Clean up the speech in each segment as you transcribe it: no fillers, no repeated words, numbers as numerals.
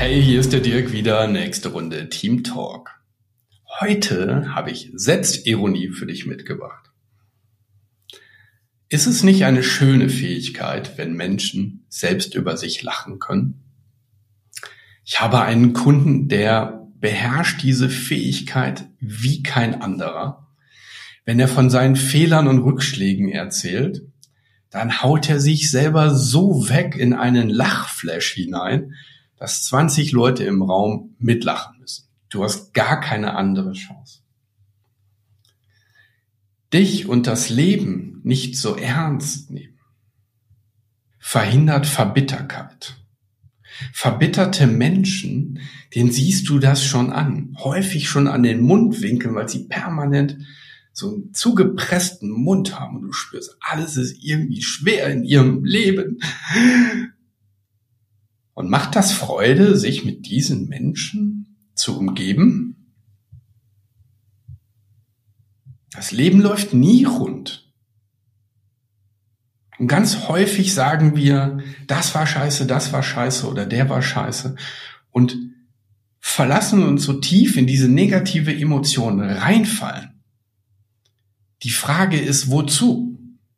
Hi, hier ist der Dirk wieder, nächste Runde Team Talk. Heute habe ich Selbstironie für dich mitgebracht. Ist es nicht eine schöne Fähigkeit, wenn Menschen selbst über sich lachen können? Ich habe einen Kunden, der beherrscht diese Fähigkeit wie kein anderer. Wenn er von seinen Fehlern und Rückschlägen erzählt, dann haut er sich selber so weg in einen Lachflash hinein, dass 20 Leute im Raum mitlachen müssen. Du hast gar keine andere Chance. Dich und das Leben nicht so ernst nehmen verhindert Verbitterkeit. Verbitterte Menschen, denen siehst du das schon an. Häufig schon an den Mundwinkeln, weil sie permanent so einen zugepressten Mund haben und du spürst, alles ist irgendwie schwer in ihrem Leben. Und macht das Freude, sich mit diesen Menschen zu umgeben? Das Leben läuft nie rund. Und ganz häufig sagen wir, das war scheiße oder der war scheiße und verlassen uns so tief in diese negative Emotion reinfallen. Die Frage ist, wozu?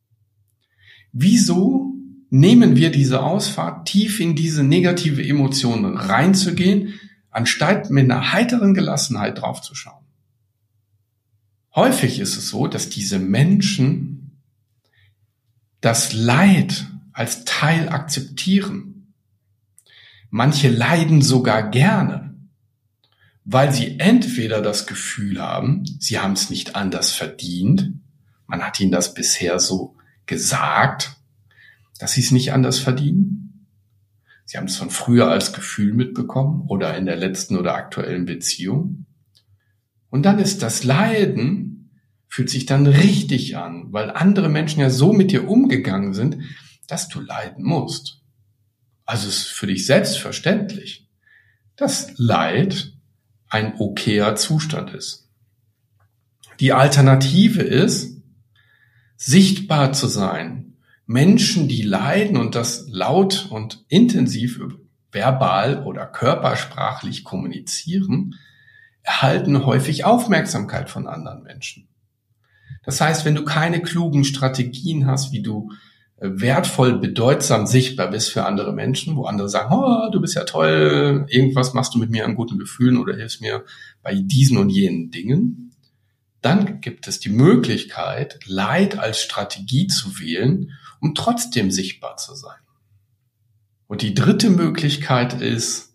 Wieso nehmen wir diese Ausfahrt, tief in diese negative Emotion reinzugehen, anstatt mit einer heiteren Gelassenheit draufzuschauen? Häufig ist es so, dass diese Menschen das Leid als Teil akzeptieren. Manche leiden sogar gerne, weil sie entweder das Gefühl haben, sie haben es nicht anders verdient, man hat ihnen das bisher so gesagt, dass sie es nicht anders verdienen. Sie haben es von früher als Gefühl mitbekommen oder in der letzten oder aktuellen Beziehung. Und dann ist das Leiden, fühlt sich dann richtig an, weil andere Menschen ja so mit dir umgegangen sind, dass du leiden musst. Also es ist für dich selbstverständlich, dass Leid ein okayer Zustand ist. Die Alternative ist, sichtbar zu sein. Menschen, die leiden und das laut und intensiv verbal oder körpersprachlich kommunizieren, erhalten häufig Aufmerksamkeit von anderen Menschen. Das heißt, wenn du keine klugen Strategien hast, wie du wertvoll, bedeutsam sichtbar bist für andere Menschen, wo andere sagen, oh, du bist ja toll, irgendwas machst du mit mir an guten Gefühlen oder hilfst mir bei diesen und jenen Dingen, dann gibt es die Möglichkeit, Leid als Strategie zu wählen, um trotzdem sichtbar zu sein. Und die dritte Möglichkeit ist,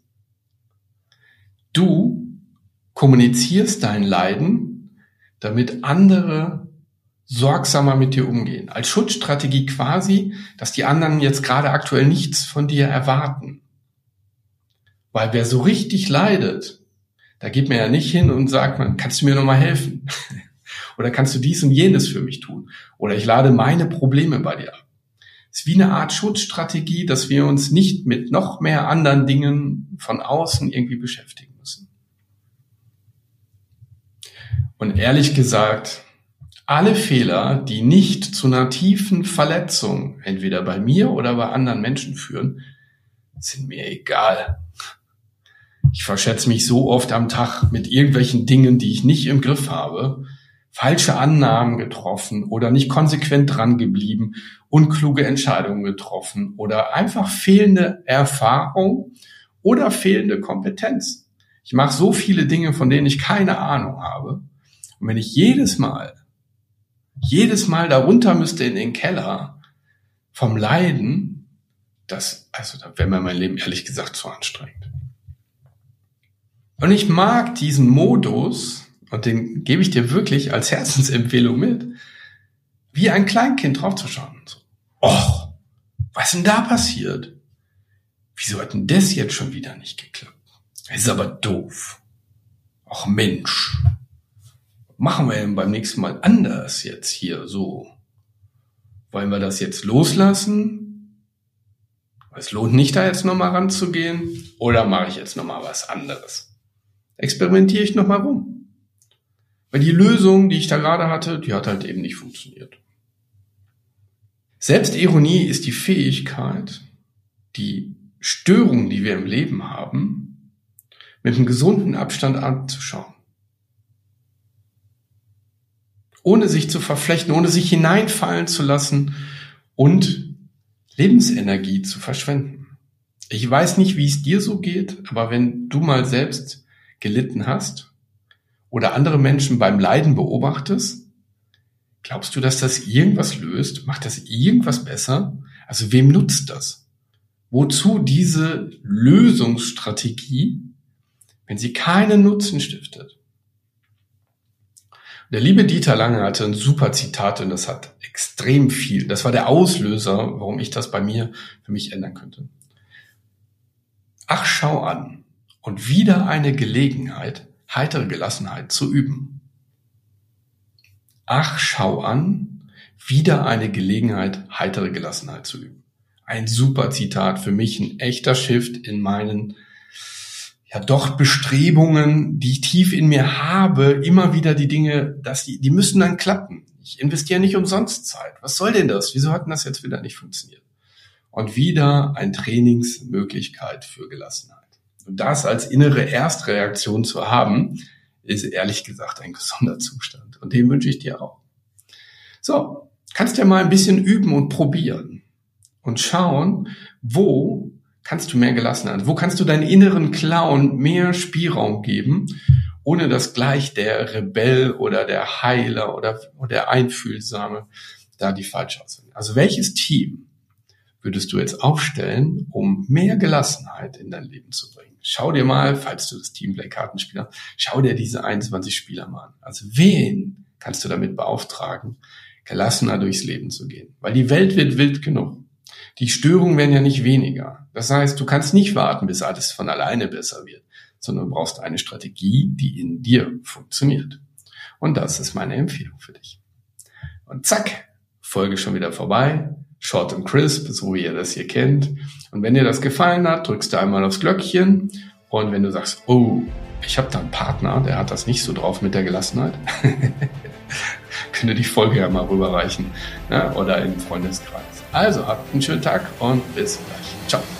du kommunizierst dein Leiden, damit andere sorgsamer mit dir umgehen. Als Schutzstrategie quasi, dass die anderen jetzt gerade aktuell nichts von dir erwarten. Weil wer so richtig leidet, da geht man ja nicht hin und sagt, kannst du mir nochmal helfen? Oder kannst du dies und jenes für mich tun? Oder ich lade meine Probleme bei dir ab. Es ist wie eine Art Schutzstrategie, dass wir uns nicht mit noch mehr anderen Dingen von außen irgendwie beschäftigen müssen. Und ehrlich gesagt, alle Fehler, die nicht zu einer tiefen Verletzung, entweder bei mir oder bei anderen Menschen führen, sind mir egal. Ich verschätze mich so oft am Tag mit irgendwelchen Dingen, die ich nicht im Griff habe, falsche Annahmen getroffen oder nicht konsequent dran geblieben, unkluge Entscheidungen getroffen oder einfach fehlende Erfahrung oder fehlende Kompetenz. Ich mache so viele Dinge, von denen ich keine Ahnung habe. Und wenn ich jedes Mal darunter müsste in den Keller vom Leiden, da wäre mir mein Leben ehrlich gesagt zu anstrengend. Und ich mag diesen Modus, und den gebe ich dir wirklich als Herzensempfehlung mit, wie ein Kleinkind draufzuschauen. So, och, was ist denn da passiert? Wieso hat denn das jetzt schon wieder nicht geklappt? Das ist aber doof. Ach Mensch, machen wir denn beim nächsten Mal anders jetzt hier so? Wollen wir das jetzt loslassen? Es lohnt nicht, da jetzt nochmal ranzugehen. Oder mache ich jetzt nochmal was anderes? Experimentiere ich nochmal rum. Weil die Lösung, die ich da gerade hatte, die hat halt eben nicht funktioniert. Selbstironie ist die Fähigkeit, die Störungen, die wir im Leben haben, mit einem gesunden Abstand anzuschauen. Ohne sich zu verflechten, ohne sich hineinfallen zu lassen und Lebensenergie zu verschwenden. Ich weiß nicht, wie es dir so geht, aber wenn du mal selbst gelitten hast oder andere Menschen beim Leiden beobachtest, glaubst du, dass das irgendwas löst? Macht das irgendwas besser? Also wem nutzt das? Wozu diese Lösungsstrategie, wenn sie keinen Nutzen stiftet? Der liebe Dieter Lange hatte ein super Zitat und das hat extrem viel. Das war der Auslöser, warum ich das bei mir für mich ändern könnte. Ach, schau an. Und wieder eine Gelegenheit, heitere Gelassenheit zu üben. Ach, schau an. Wieder eine Gelegenheit, heitere Gelassenheit zu üben. Ein super Zitat, für mich ein echter Shift in meinen doch Bestrebungen, die ich tief in mir habe, immer wieder die Dinge, die müssen dann klappen. Ich investiere nicht umsonst Zeit. Was soll denn das? Wieso hat denn das jetzt wieder nicht funktioniert? Und wieder eine Trainingsmöglichkeit für Gelassenheit. Und das als innere Erstreaktion zu haben, ist ehrlich gesagt ein gesunder Zustand. Und den wünsche ich dir auch. So, kannst ja mal ein bisschen üben und probieren. Und schauen, wo kannst du mehr Gelassenheit, wo kannst du deinen inneren Clown mehr Spielraum geben, ohne dass gleich der Rebell oder der Heiler oder der Einfühlsame da die falsche Auswahl. Also welches Team würdest du jetzt aufstellen, um mehr Gelassenheit in dein Leben zu bringen? Schau dir mal, falls du das Teamplay-Kartenspieler, schau dir diese 21 Spieler mal an. Also wen kannst du damit beauftragen, gelassener durchs Leben zu gehen? Weil die Welt wird wild genug. Die Störungen werden ja nicht weniger. Das heißt, du kannst nicht warten, bis alles von alleine besser wird, sondern du brauchst eine Strategie, die in dir funktioniert. Und das ist meine Empfehlung für dich. Und zack, Folge schon wieder vorbei. Short and crisp, so wie ihr das hier kennt. Und wenn dir das gefallen hat, drückst du einmal aufs Glöckchen. Und wenn du sagst, oh, ich habe da einen Partner, der hat das nicht so drauf mit der Gelassenheit, könnte die Folge ja mal rüberreichen, ne? Oder im Freundeskreis. Also, habt einen schönen Tag und bis gleich. Ciao.